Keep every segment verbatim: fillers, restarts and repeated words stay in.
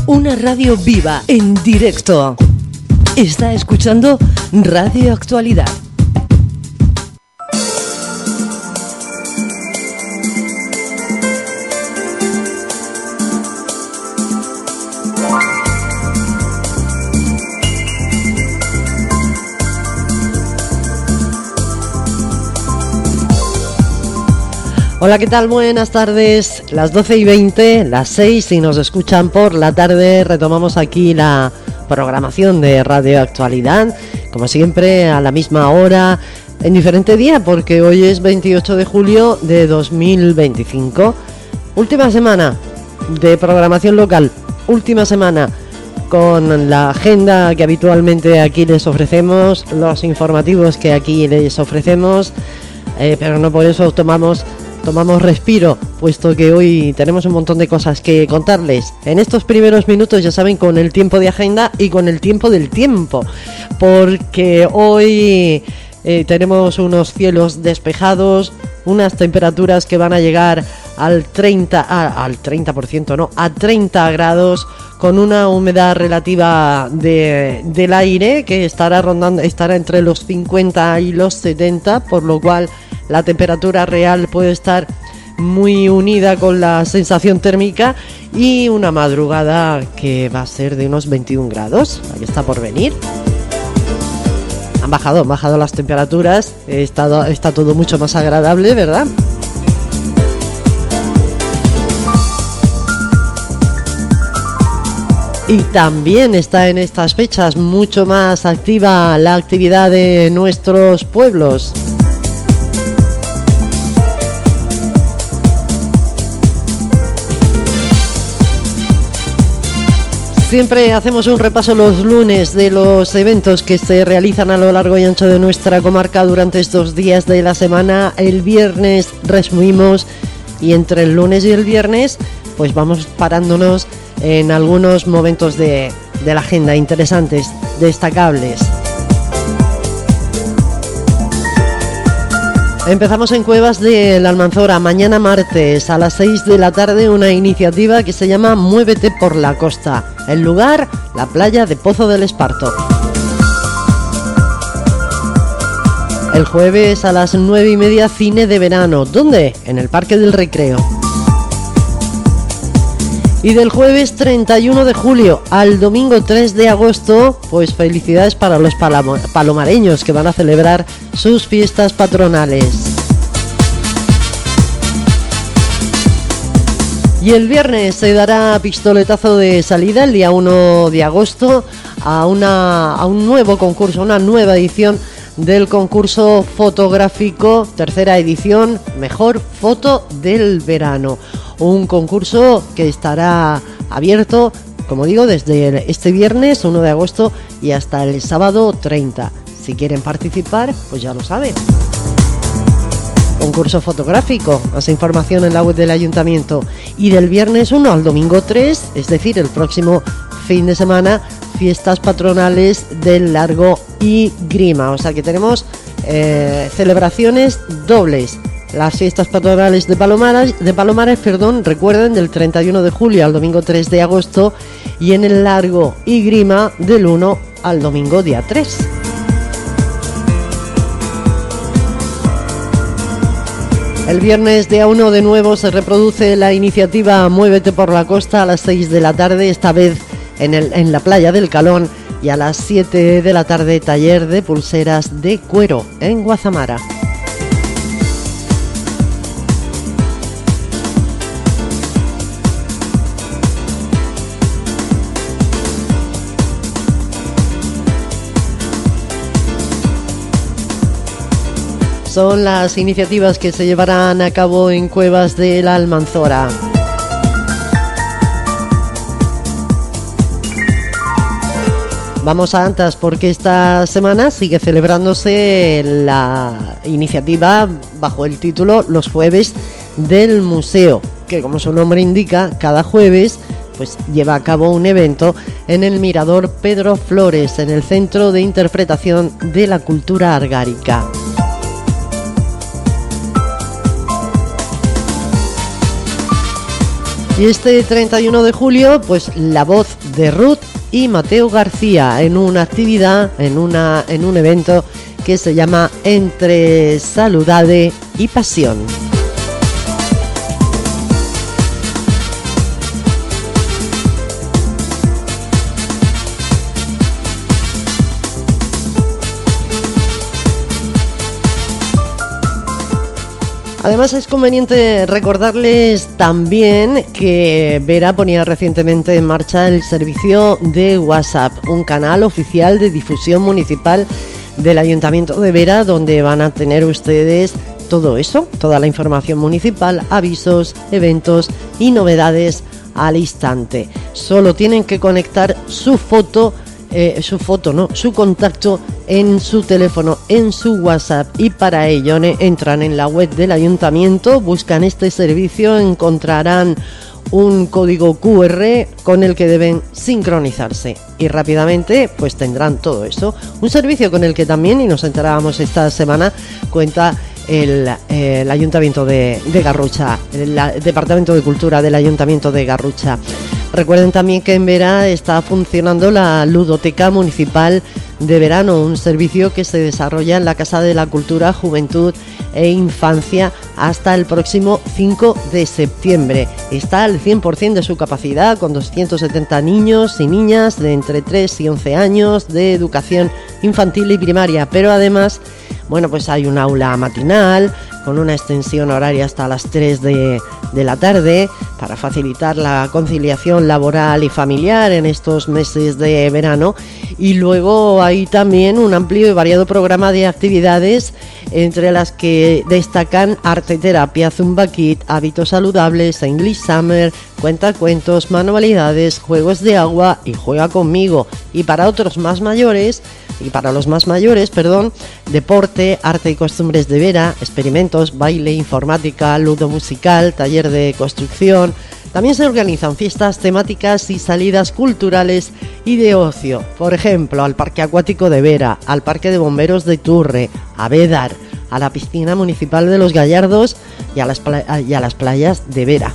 Una radio viva, en directo. Está escuchando Radio Actualidad. Hola, ¿qué tal? Buenas tardes, las doce y veinte, las seis si nos escuchan por la tarde. Retomamos aquí la programación de Radio Actualidad, como siempre a la misma hora, en diferente día, porque hoy es veintiocho de julio de dos mil veinticinco. Última semana de programación local, última semana con la agenda que habitualmente aquí les ofrecemos, los informativos que aquí les ofrecemos, eh, pero no por eso tomamos... Tomamos respiro, puesto que hoy tenemos un montón de cosas que contarles. En estos primeros minutos, ya saben, con el tiempo de agenda y con el tiempo del tiempo, porque hoy eh, tenemos unos cielos despejados, unas temperaturas que van a llegar al treinta, ah, al treinta por ciento, no, a treinta grados, con una humedad relativa de, del aire que estará rondando, estará entre los cincuenta y los setenta, por lo cual la temperatura real puede estar muy unida con la sensación térmica, y una madrugada que va a ser de unos veintiún grados, ahí está por venir. Han bajado, han bajado las temperaturas, está, está todo mucho más agradable, ¿verdad? Y también está en estas fechas mucho más activa la actividad de nuestros pueblos. Siempre hacemos un repaso los lunes de los eventos que se realizan a lo largo y ancho de nuestra comarca durante estos días de la semana. El viernes resumimos, y entre el lunes y el viernes pues vamos parándonos en algunos momentos de, de la agenda interesantes, destacables. Empezamos en Cuevas de la Almanzora, mañana martes a las seis de la tarde, una iniciativa que se llama Muévete por la Costa. El lugar, la playa de Pozo del Esparto. El jueves a las nueve y media, cine de verano. ¿Dónde? En el Parque del Recreo. Y del jueves treinta y uno de julio al domingo tres de agosto, pues felicidades para los palomareños que van a celebrar sus fiestas patronales. Y el viernes se dará pistoletazo de salida el día uno de agosto a, una, a un nuevo concurso, una nueva edición del concurso fotográfico, tercera edición, Mejor Foto del Verano. Un concurso que estará abierto, como digo, desde este viernes uno de agosto y hasta el sábado treinta. Si quieren participar, pues ya lo saben. Concurso fotográfico, más información en la web del ayuntamiento. Y del viernes uno al domingo tres, es decir, el próximo fin de semana, fiestas patronales del Largo y Grima. O sea que tenemos eh, celebraciones dobles. Las fiestas patronales de Palomares, de Palomares, perdón, recuerden, del treinta y uno de julio al domingo tres de agosto, y en el Largo y Grima del uno al domingo día tres. El viernes día uno de nuevo se reproduce la iniciativa Muévete por la Costa a las seis de la tarde, esta vez en, el, en la playa del Calón, y a las siete de la tarde taller de pulseras de cuero en Guazamara. Son las iniciativas que se llevarán a cabo en Cuevas de la Almanzora. Vamos a Antas porque esta semana sigue celebrándose la iniciativa bajo el título Los Jueves del Museo, que como su nombre indica, cada jueves pues lleva a cabo un evento en el Mirador Pedro Flores, en el Centro de Interpretación de la Cultura Argárica. Y este treinta y uno de julio, pues la voz de Ruth y Mateo García en una actividad, en, una, en un evento que se llama Entre Saludade y Pasión. Además es conveniente recordarles también que Vera ponía recientemente en marcha el servicio de WhatsApp, un canal oficial de difusión municipal del Ayuntamiento de Vera, donde van a tener ustedes todo eso, toda la información municipal, avisos, eventos y novedades al instante. Solo tienen que conectar su foto Eh, su foto, no, su contacto en su teléfono, en su WhatsApp, y para ello entran en la web del ayuntamiento, buscan este servicio, encontrarán un código cu erre con el que deben sincronizarse y rápidamente pues tendrán todo eso. Un servicio con el que también, y nos enterábamos esta semana, cuenta el, eh, el Ayuntamiento de, de Garrucha, el, el Departamento de Cultura del Ayuntamiento de Garrucha. Recuerden también que en Vera está funcionando la Ludoteca Municipal de Verano, un servicio que se desarrolla en la Casa de la Cultura, Juventud e Infancia hasta el próximo cinco de septiembre. Está al cien por ciento de su capacidad, con doscientos setenta niños y niñas de entre tres y once años de educación infantil y primaria, pero además, bueno, pues hay un aula matinal con una extensión horaria hasta las tres de, de la tarde para facilitar la conciliación laboral y familiar en estos meses de verano. Y luego hay también un amplio y variado programa de actividades, entre las que destacan arte terapia, zumba kit, hábitos saludables, English Summer, cuentacuentos, manualidades, juegos de agua y juega conmigo. Y para otros más mayores, y para los más mayores, perdón, deporte, arte y costumbres de Vera, experimentos, baile, informática, ludo musical, taller de construcción. También se organizan fiestas temáticas y salidas culturales y de ocio, por ejemplo, al Parque Acuático de Vera, al Parque de Bomberos de Turre, a Bédar, a la Piscina Municipal de los Gallardos y a las, pla- y a las playas de Vera.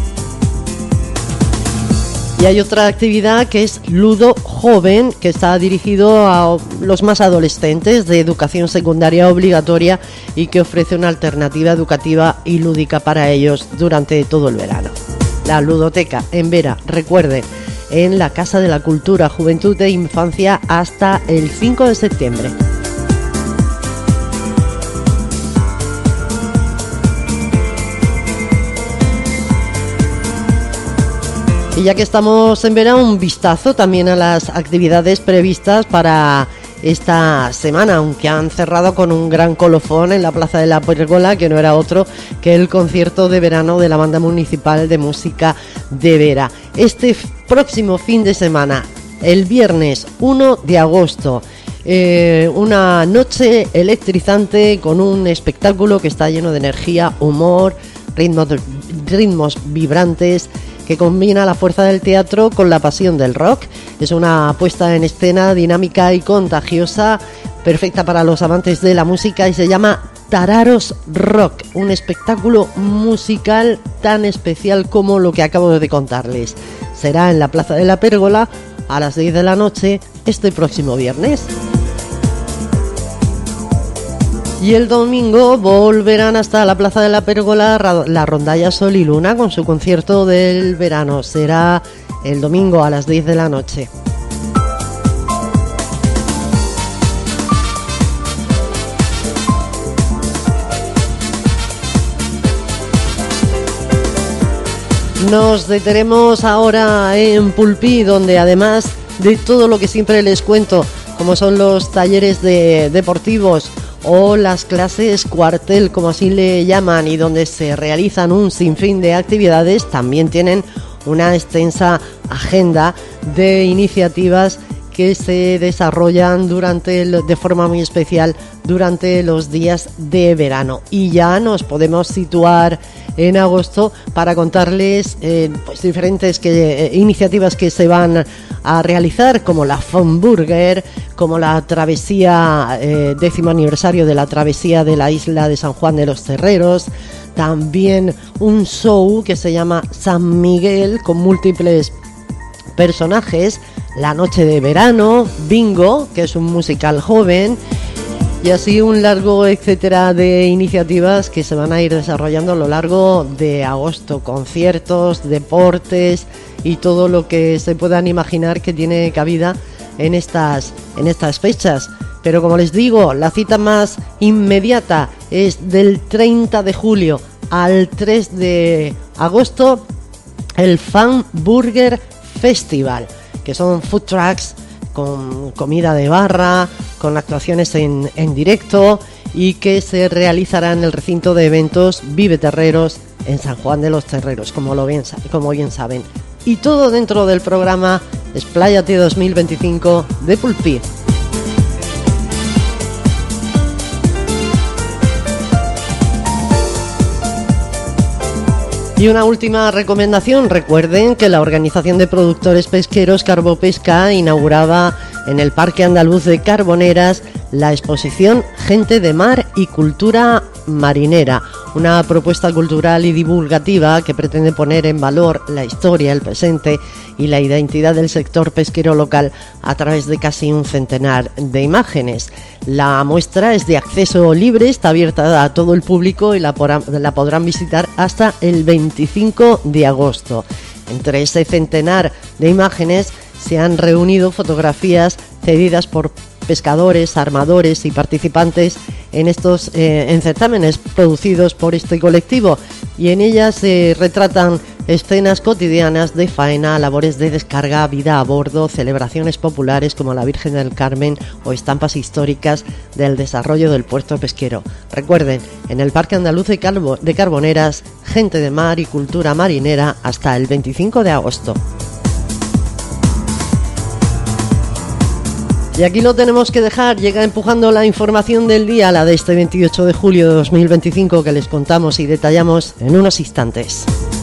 Y hay otra actividad que es Ludo Joven, que está dirigido a los más adolescentes de educación secundaria obligatoria y que ofrece una alternativa educativa y lúdica para ellos durante todo el verano. La ludoteca en Vera, recuerde, en la Casa de la Cultura, Juventud e Infancia hasta el cinco de septiembre. Y ya que estamos en verano, un vistazo también a las actividades previstas para esta semana, aunque han cerrado con un gran colofón en la Plaza de la Pérgola, que no era otro que el concierto de verano de la Banda Municipal de Música de Vera. Este próximo fin de semana, el viernes uno de agosto, eh, una noche electrizante con un espectáculo que está lleno de energía, humor, ritmos, ritmos vibrantes, que combina la fuerza del teatro con la pasión del rock. Es una puesta en escena dinámica y contagiosa, perfecta para los amantes de la música, y se llama Tararos Rock, un espectáculo musical tan especial como lo que acabo de contarles. Será en la Plaza de la Pérgola a las diez de la noche este próximo viernes. Y el domingo volverán hasta la Plaza de la Pérgola la Rondalla Sol y Luna con su concierto del verano. Será el domingo a las diez de la noche. Nos detenemos ahora en Pulpí, donde además de todo lo que siempre les cuento, como son los talleres de deportivos o las clases cuartel, como así le llaman, y donde se realizan un sinfín de actividades, también tienen una extensa agenda de iniciativas que se desarrollan durante el, de forma muy especial durante los días de verano. Y ya nos podemos situar en agosto para contarles eh, pues diferentes que, eh, iniciativas que se van a realizar, como la Funburger, como la travesía, eh, décimo aniversario de la travesía de la isla de San Juan de los Terreros. también un show que se llama San Miguel con múltiples personajes, La Noche de Verano, Bingo, que es un musical joven, y así un largo etcétera de iniciativas que se van a ir desarrollando a lo largo de agosto, conciertos, deportes y todo lo que se puedan imaginar que tiene cabida en estas, en estas fechas. Pero como les digo, la cita más inmediata es del treinta de julio al tres de agosto, el Fan Burger Festival, que son food trucks con comida de barra, con actuaciones en, en directo, y que se realizará en el recinto de eventos Vive Terreros en San Juan de los Terreros, como, lo bien, como bien saben. Y todo dentro del programa Expláyate dos mil veinticinco de Pulpí. Y una última recomendación: recuerden que la Organización de Productores Pesqueros Carbopesca inauguraba en el Parque Andaluz de Carboneras la exposición Gente de Mar y Cultura Marinera, una propuesta cultural y divulgativa que pretende poner en valor la historia, el presente y la identidad del sector pesquero local a través de casi un centenar de imágenes. La muestra es de acceso libre, está abierta a todo el público y la, por, la podrán visitar hasta el veinticinco de agosto. Entre ese centenar de imágenes se han reunido fotografías cedidas por pescadores, armadores y participantes en estos eh, en certámenes producidos por este colectivo, y en ellas se eh, retratan escenas cotidianas de faena, labores de descarga, vida a bordo, celebraciones populares como la Virgen del Carmen o estampas históricas del desarrollo del puerto pesquero. Recuerden, en el Parque Andaluz de, Calvo, de Carboneras, Gente de Mar y Cultura Marinera hasta el veinticinco de agosto. Y aquí lo tenemos que dejar. Llega empujando la información del día, la de este veintiocho de julio de dos mil veinticinco, que les contamos y detallamos en unos instantes.